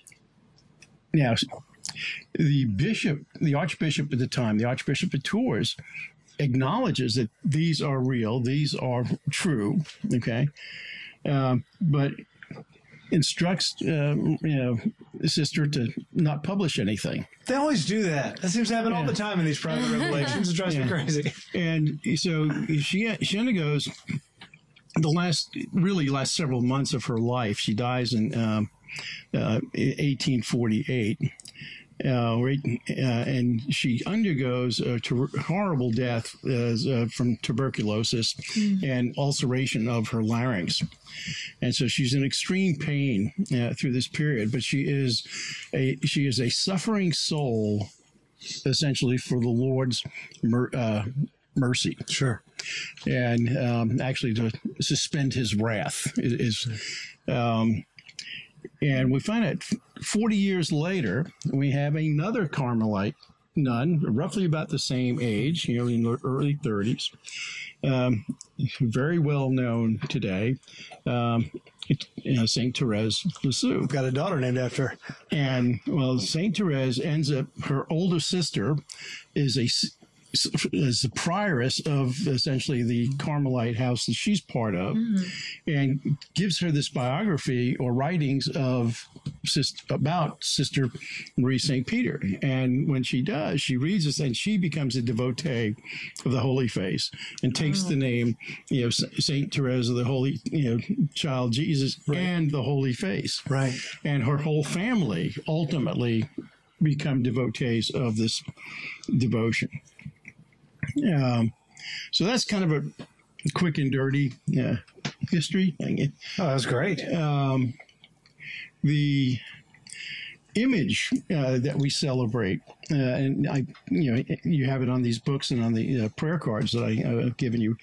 S8: the Archbishop at the time, the Archbishop of Tours, acknowledges that these are real, these are true, okay, but instructs the sister to not publish anything.
S2: They always do that. That seems to happen all the time in these private revelations. It drives me crazy.
S8: And so she undergoes the last several months of her life. She dies in 1848. And she undergoes a horrible death from tuberculosis and ulceration of her larynx. And so she's in extreme pain through this period, but she is a suffering soul, essentially, for the Lord's mercy.
S2: Sure.
S8: And actually to suspend his wrath is and we find out 40 years later, we have another Carmelite nun, roughly about the same age, in the early 30s, very well known today, St. Therese Lisieux.
S2: I've got a daughter named after her.
S8: And, well, St. Therese ends up, her older sister is the prioress of essentially the Carmelite house that she's part of, and gives her this biography or writings about Sister Marie St. Peter. And when she does, she reads this and she becomes a devotee of the Holy Face and takes the name, St. Therese of the Holy, Child Jesus and the Holy Face.
S2: Right.
S8: And her whole family ultimately become devotees of this devotion. So that's kind of a quick and dirty history.
S2: Oh, that's great.
S8: The image that we celebrate, and you have it on these books and on the prayer cards that I've given you.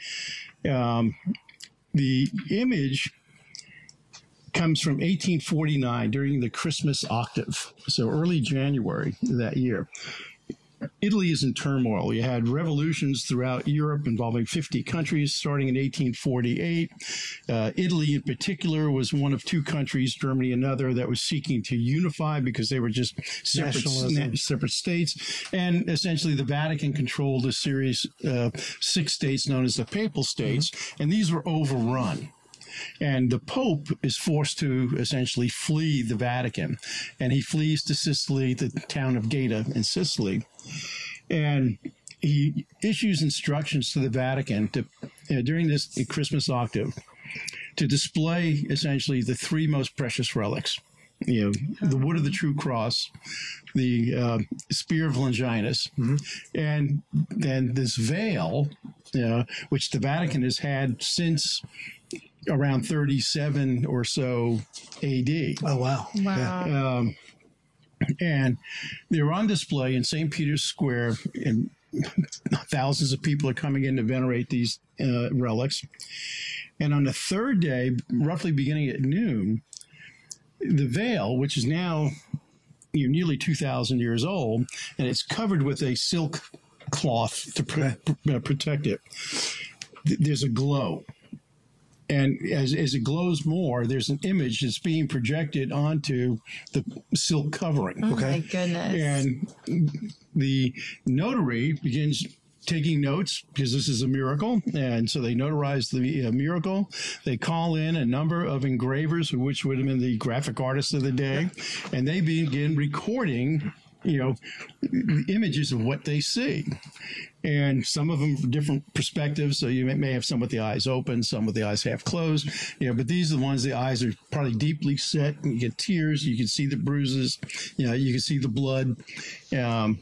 S8: The image comes from 1849 during the Christmas octave, so early January that year. Italy is in turmoil. You had revolutions throughout Europe involving 50 countries starting in 1848. Italy in particular was one of two countries, Germany another, that was seeking to unify because they were just separate states. And essentially the Vatican controlled a series of 6 states known as the Papal States, and these were overrun. And the Pope is forced to essentially flee the Vatican. And he flees to Sicily, the town of Gaeta in Sicily. And he issues instructions to the Vatican to, during this Christmas octave, to display essentially the 3 most precious relics. The wood of the true cross, the spear of Longinus, and then this veil, which the Vatican has had since around 37 or so AD.
S2: Oh, wow.
S9: Wow.
S8: And they're on display in St. Peter's Square, and thousands of people are coming in to venerate these relics. And on the 3rd day, roughly beginning at noon, the veil, which is now nearly 2,000 years old, and it's covered with a silk cloth to protect it, there's a glow. And as it glows more, there's an image that's being projected onto the silk covering.
S9: Oh, my goodness.
S8: And the notary begins taking notes because this is a miracle. And so they notarize the miracle. They call in a number of engravers, which would have been the graphic artists of the day. And they begin recording, images of what they see. And some of them from different perspectives. So you may have some with the eyes open, some with the eyes half closed. But these are the ones, the eyes are probably deeply set. And you get tears. You can see the bruises. You can see the blood. And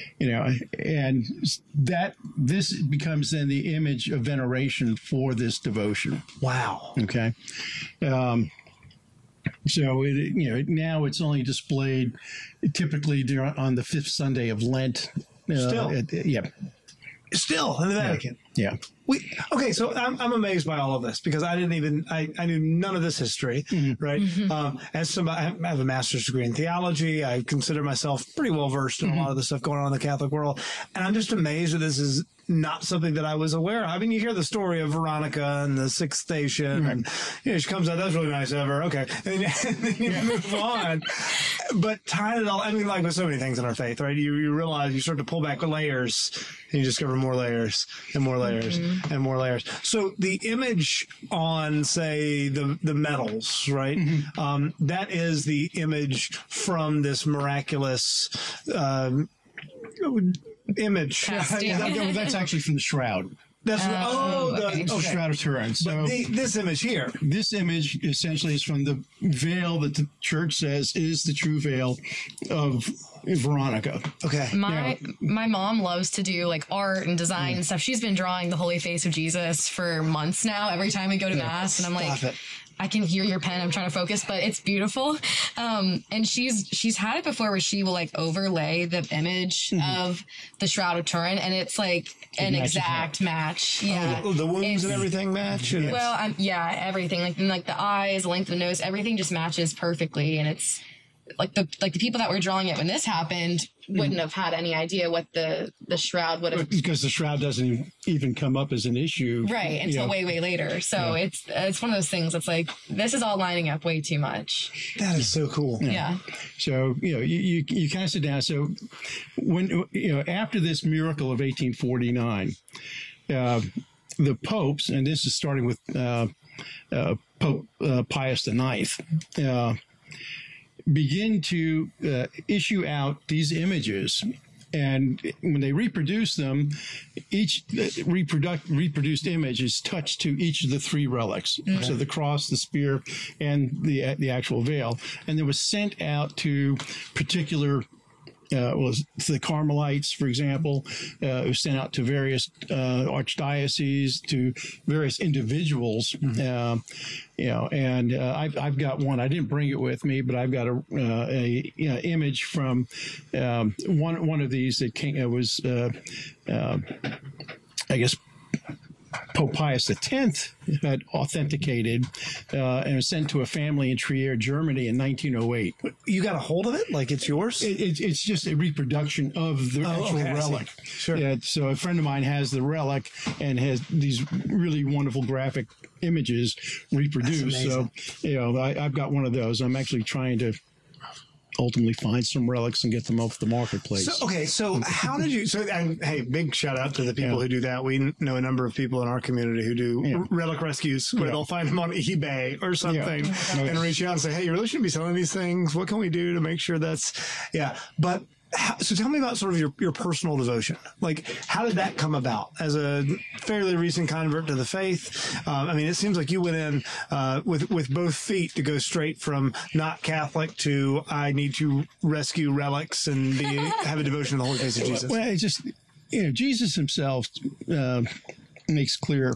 S8: that this becomes then the image of veneration for this devotion.
S2: Wow.
S8: Okay. So now it's only displayed typically on the fifth Sunday of Lent.
S2: Still in the Vatican.
S8: Yeah.
S2: Okay, so I'm amazed by all of this because I knew none of this history, right? As somebody, I have a master's degree in theology. I consider myself pretty well versed in a lot of the stuff going on in the Catholic world, and I'm just amazed that this is not something that I was aware of. I mean, you hear the story of Veronica and the Sixth Station, and she comes out, that's really nice of her. Okay, and then you move on. But tying it all, I mean, like with so many things in our faith, right? You realize you start to pull back the layers, and you discover more layers and more layers and more layers. So the image on, say, the medals, right? That is the image from this miraculous image.
S8: That's actually from the shroud.
S2: That's
S8: the Shroud of Turin. So
S2: this image here.
S8: This image essentially is from the veil that the church says is the true veil of Veronica.
S2: Okay.
S9: My mom loves to do like art and design and stuff. She's been drawing the Holy Face of Jesus for months now. Every time we go to Mass, and I'm like, I can hear your pen. I'm trying to focus, but it's beautiful. And she's had it before where she will like overlay the image of the Shroud of Turin, and it's like an exact match. Yeah,
S2: the wounds and everything match.
S9: Well, everything like the eyes, the length of the nose, everything just matches perfectly, and it's like the people that were drawing it when this happened wouldn't have had any idea what the shroud would have,
S8: because the shroud doesn't even come up as an issue
S9: until way later. So it's one of those things that's like, this is all lining up way too much.
S2: That is so cool.
S8: So you kind of sit down. So when after this miracle of 1849, the popes, and this is starting with Pope Pius IX, begin to issue out these images. And when they reproduce them, each reproduced image is touched to each of the three relics. So the cross, the spear, and the actual veil. And it was sent out to particular to the Carmelites, for example. It was sent out to various archdioceses, to various individuals. And I've got one. I didn't bring it with me, but I've got a image from one of these that was I guess Pope Pius X had authenticated and was sent to a family in Trier, Germany in 1908.
S2: You got a hold of it? Like it's yours?
S8: It's just a reproduction of the actual relic.
S2: Sure.
S8: So a friend of mine has the relic and has these really wonderful graphic images reproduced. So, I've got one of those. I'm actually trying to ultimately find some relics and get them off the marketplace.
S2: So how did you? And hey, big shout out to the people who do that. We know a number of people in our community who do relic rescues, where they'll find them on eBay or something and reach out and say, "Hey, you really shouldn't be selling these things. What can we do to make sure that's?" But so tell me about sort of your personal devotion. Like, how did that come about as a fairly recent convert to the faith? I mean, it seems like you went in with both feet to go straight from not Catholic to I need to rescue relics and have a devotion to the Holy Face of Jesus.
S8: Well, it's just, Jesus himself makes clear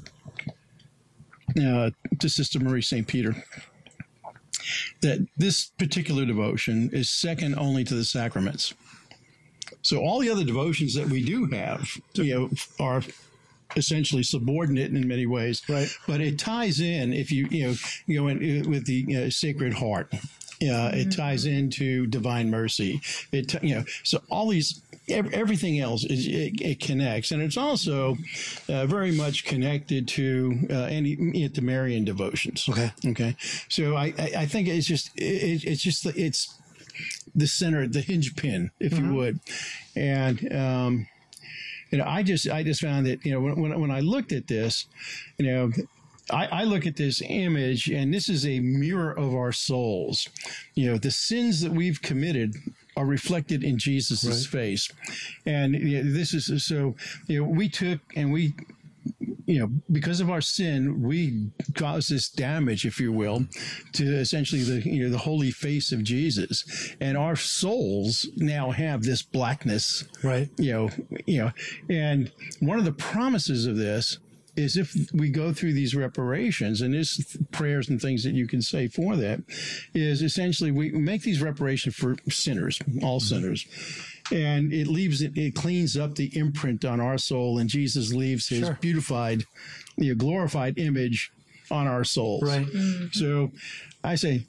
S8: to Sister Marie St. Peter that this particular devotion is second only to the sacraments. So all the other devotions that we do have, are essentially subordinate in many ways.
S2: Right.
S8: But it ties in, if you go in with the Sacred Heart. It ties into Divine Mercy. So all these, everything else it connects, and it's also very much connected to the Marian devotions. Okay. So I think it's the center, the hinge pin, if you would. And, I just found that, when I looked at this, I look at this image, and this is a mirror of our souls. The sins that we've committed are reflected in Jesus' face. And this is, so, we took and we, because of our sin, we caused this damage, if you will, to essentially the holy face of Jesus, and our souls now have this blackness,
S2: right?
S8: And one of the promises of this is if we go through these reparations, and there's prayers and things that you can say for that, is essentially we make these reparations for sinners, all sinners. And it cleans up the imprint on our soul, and Jesus leaves his beautified, glorified image on our souls.
S2: Right.
S8: So I say,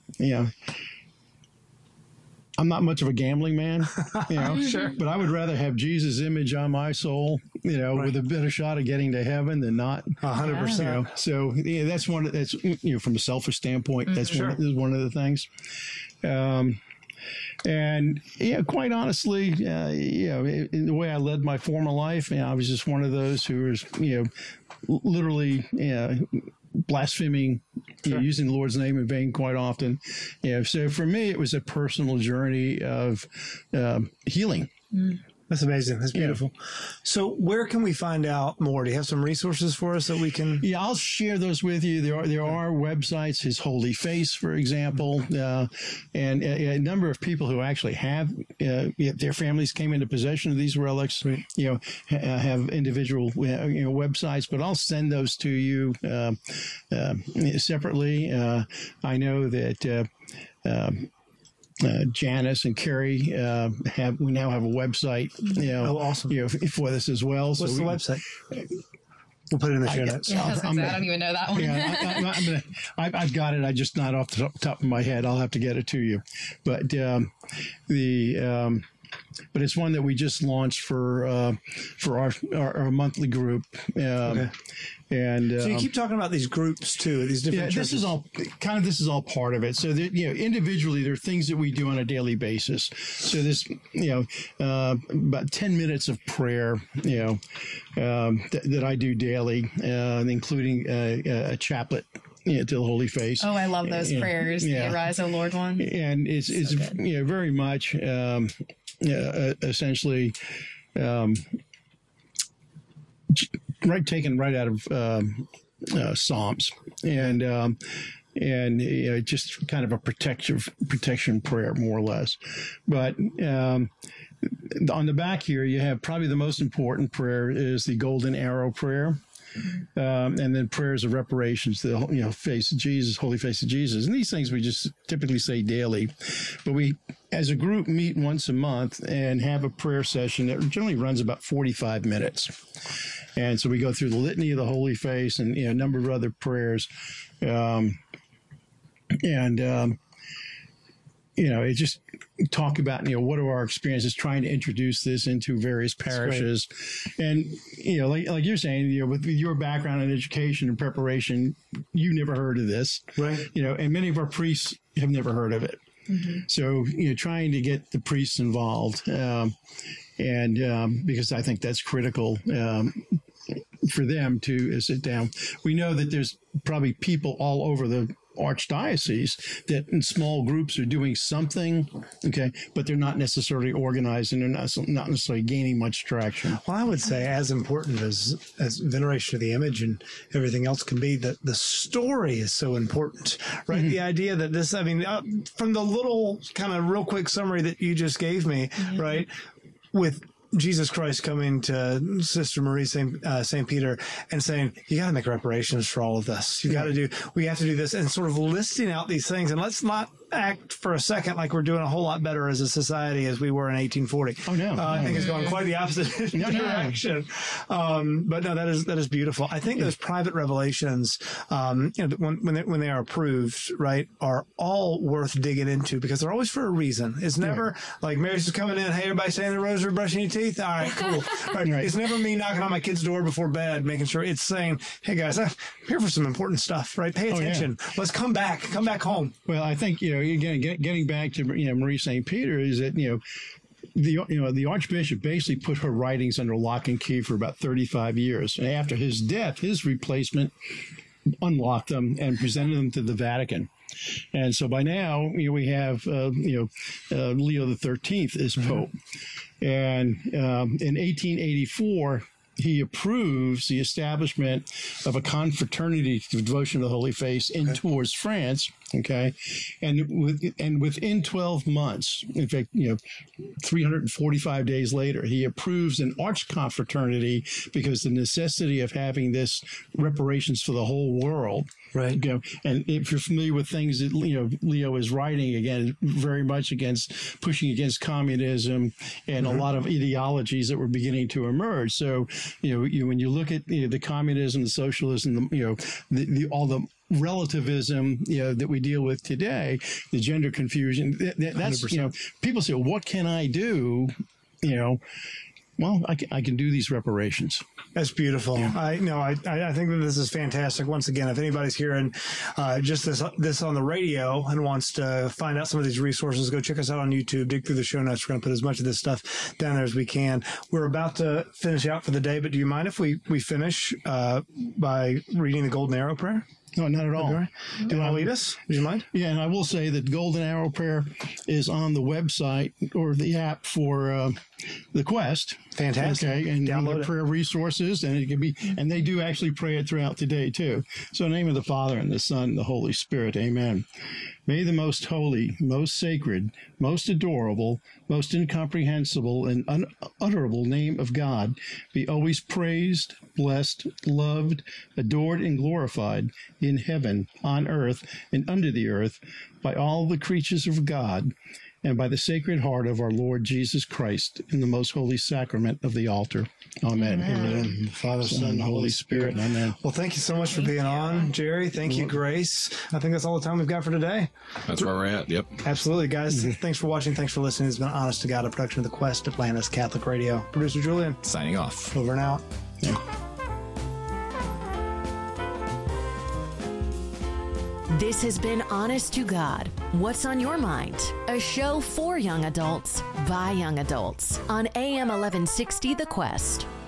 S8: I'm not much of a gambling man, but I would rather have Jesus' image on my soul, with a better shot of getting to heaven than not.
S2: 100%.
S8: So that's that's from a selfish standpoint, that's one of the things. And quite honestly, in the way I led my former life, I was just one of those who was, literally, blaspheming, using the Lord's name in vain quite often. So for me, it was a personal journey of healing.
S2: That's amazing. That's beautiful. So where can we find out more? Do you have some resources for us that we can?
S8: Yeah, I'll share those with you. There are websites, His Holy Face, for example, and a number of people who actually have their families came into possession of these relics. Right. Have individual websites, but I'll send those to you separately. I know that. Janice and Carrie we now have a website,
S2: awesome.
S8: For this as well.
S2: What's the website? We'll put it in the show notes.
S9: I don't even know that one.
S8: Yeah, I've got it. I just not off the top of my head. I'll have to get it to you. But but it's one that we just launched for our monthly group. And
S2: so you keep talking about these groups too, these different churches.
S8: This is all part of it. So that, individually there are things that we do on a daily basis. So this, about 10 minutes of prayer, that I do daily, including a chaplet. To the Holy Face.
S9: Oh, I love those prayers. The Arise, O Lord one.
S8: And it's very much essentially taken right out of Psalms, and just kind of a protection prayer, more or less. But on the back here, you have probably the most important prayer is the Golden Arrow prayer. And then prayers of reparations, the face of Jesus, Holy Face of Jesus. And these things we just typically say daily. But we, as a group, meet once a month and have a prayer session that generally runs about 45 minutes. And so we go through the litany of the Holy Face and a number of other prayers. It just talk about, what are our experiences trying to introduce this into various parishes. And, like you're saying, with your background in education and preparation, you never heard of this. Right. And many of our priests have never heard of it. Mm-hmm. So, trying to get the priests involved. Because I think that's critical, for them to sit down. We know that there's probably people all over the archdiocese that in small groups are doing something, but they're not necessarily organized and they're not necessarily gaining much traction.
S2: Well, I would say as important as veneration of the image and everything else can be, that the story is so important, right? Mm-hmm. The idea that this, from the little kind of real quick summary that you just gave me, right, with Jesus Christ coming to Sister Marie St. Peter and saying, you got to make reparations for all of this. We have to do this, and sort of listing out these things. And let's not act for a second like we're doing a whole lot better as a society as we were in 1840. Oh, no. I think it's going quite the opposite direction. But no, that is beautiful. I think those private revelations, when they are approved, right, are all worth digging into because they're always for a reason. It's never like Mary's just coming in, hey, everybody saying the rosary, brushing your teeth. All right, cool. Right. It's never me knocking on my kid's door before bed, making sure it's saying, hey guys, I'm here for some important stuff, right? Pay attention. Let's come back home.
S8: Well, I think, again, getting back to Marie St. Peter is that the Archbishop basically put her writings under lock and key for about 35 years. And after his death, his replacement unlocked them and presented them to the Vatican. And so by now, we have Leo XIII as Pope. And in 1884, he approves the establishment of a confraternity to devotion to the Holy Face in Tours, France. Okay, and within 12 months, in fact, 345 days later, he approves an arch confraternity because the necessity of having this reparations for the whole world. Right. And if you're familiar with things that Leo is writing, again, very much pushing against communism and a lot of ideologies that were beginning to emerge. So when you look at the communism, the socialism, all the relativism that we deal with today, the gender confusion, that's 100%. People say, well, what can I do? Well, I can do these reparations.
S2: That's beautiful. Yeah. I think that this is fantastic. Once again, if anybody's hearing just this on the radio and wants to find out some of these resources, go check us out on YouTube. Dig through the show notes. We're going to put as much of this stuff down there as we can. We're about to finish out for the day, but do you mind if we finish by reading the Golden Arrow Prayer?
S8: No, not at all.
S2: Okay. Do you want to lead us? Would you mind?
S8: Yeah, and I will say that Golden Arrow Prayer is on the website or the app for the Quest.
S2: Fantastic.
S8: Okay, and
S2: download
S8: prayer resources, and it can be, and they do actually pray it throughout the day too. So, in the name of the Father and the Son and the Holy Spirit, Amen. May the most holy, most sacred, most adorable, most incomprehensible, and unutterable name of God be always praised, blessed, loved, adored, and glorified in heaven, on earth, and under the earth by all the creatures of God, and by the Sacred Heart of our Lord Jesus Christ in the most holy sacrament of the altar. Amen.
S2: Amen. Father, Son, and Holy Spirit.
S8: Amen.
S2: Well, thank you so much for being on, Jerry. Thank you, Grace. I think that's all the time we've got for today.
S10: That's where we're at. Yep.
S2: Absolutely, guys. Thanks for watching. Thanks for listening. It's been Honest to God, a production of the Quest, Atlantis Catholic Radio. Producer Julian.
S10: Signing off.
S2: Over and out.
S8: Yeah.
S1: This has been Honest to God, What's on Your Mind? A show for young adults by young adults on AM 1160 The Quest.